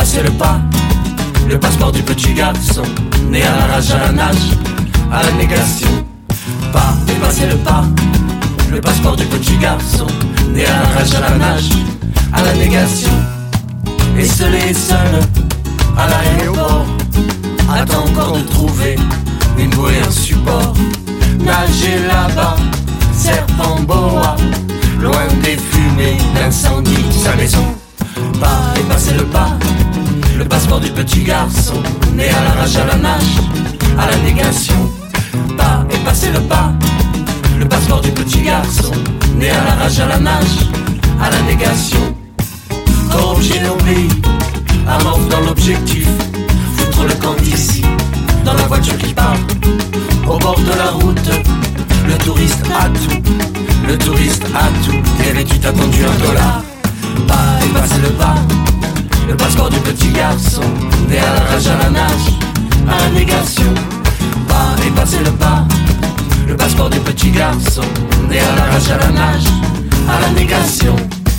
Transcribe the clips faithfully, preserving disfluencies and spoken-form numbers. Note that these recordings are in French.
passer le pas, le passeport du petit garçon, né à la rage, à la nage, à la négation. Pas et passer le pas, le passeport du petit garçon, né à la rage, à la nage, à la négation. Et seul et seul, à l'aéroport, attend encore de trouver une bouée, un support. Nager là-bas, serpent boa, loin des fumées d'incendie, sa maison. Pas et passer le pas, le passeport du petit garçon, né à la rage, à la nage, à la négation. Pas et passer le pas, le passeport du petit garçon, né à la rage, à la nage, à la négation. Corps objet nos pays, amorphe dans l'objectif, foutre le camp d'ici, dans la voiture qui part, au bord de la route, le touriste a tout, le touriste a tout, et tu t'as tendu un dollar. Pas et passer le pas, le passeport du petit garçon, né à la rage, à la nage, à la négation. Pas et passer le pas, le passeport du petit garçon, né à la rage, à la nage, à la négation.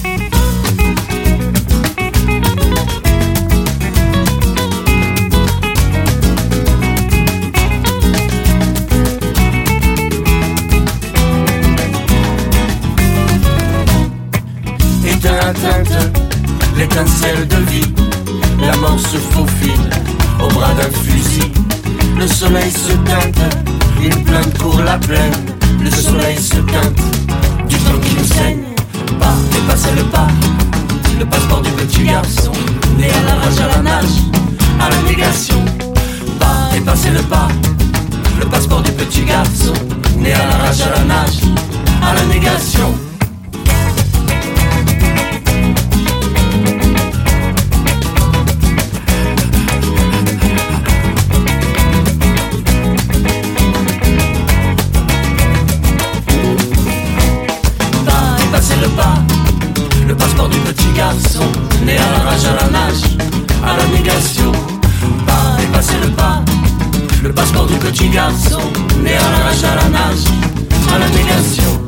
L'étincelle de vie, la mort se faufile au bras d'un fusil. Le soleil se teinte, une plainte court la plaine. Le soleil se teinte, du sang qui nous saigne. Pas et passer le pas, le passeport du petit garçon, né à la rage, à la nage, à la négation. Pas et passer le pas, le passeport du petit garçon, né à la rage, à la nage, à la négation. Le passeport du petit garçon, né à la rage, à la nage, à la négation. Pas et passer le pas, le passeport du petit garçon, né à la rage, à la nage, à la négation.